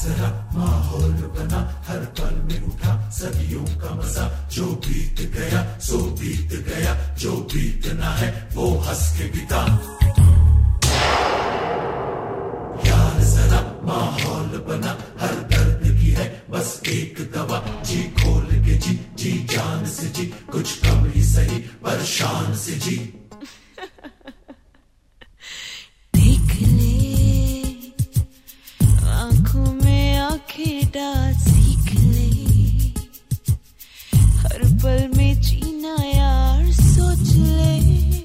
जरा माहौल बना, हर पल में उठा सदियों का मजा, जो बीत गया सो बीत गया, जो बीतना है वो हंस के बिता। यार जरा माहौल बना, हर दर्द की है बस एक दवा, जी खोल के जी, जी जान से जी, कुछ कम ही सही पर शान से जी। देख ले आंखों में आंखें डाल, सीख ले हर पल में जीना यार, सोच ले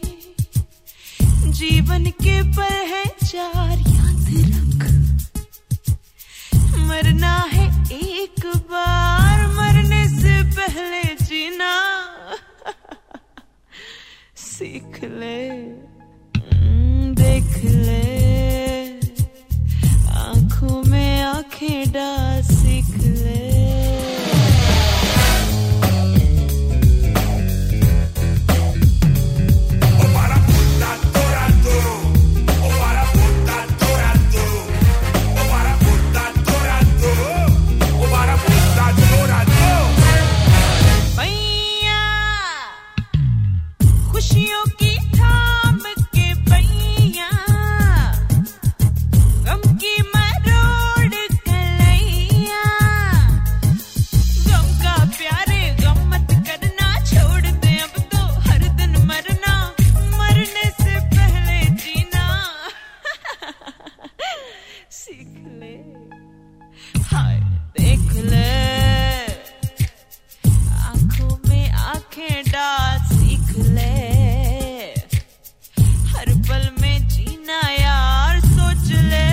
जीवन के पल है चार, याद रख मरना है एक बार, मरने से पहले जीना सीख ले। देख ले आंखों में आंखें डाल, सीख ले। खुशियों की थाम के पैया, गम की मरोड़ कलैया, गम का प्यारे गम मत करना, छोड़ दे अब तो हर दिन मरना, मरने से पहले जीना सीख ले। हाय देख ले आंखों में आंखें डाल, सीख ले हर पल में जीना यार, सोच ले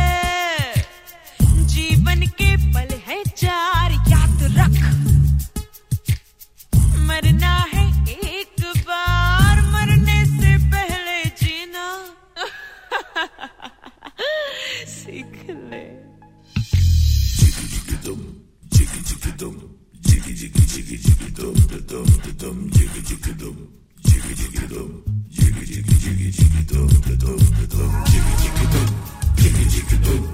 जीवन के पल है चार, याद रख मरना है एक बार, मरने से पहले जीना सीख ले। Jiggy jiggy dum, jiggy jiggy jiggy jiggy dum, dum dum jiggy jiggy dum, jiggy jiggy dum, jiggy jiggy jiggy jiggy dum, dum dum jiggy jiggy dum, jiggy jiggy dum.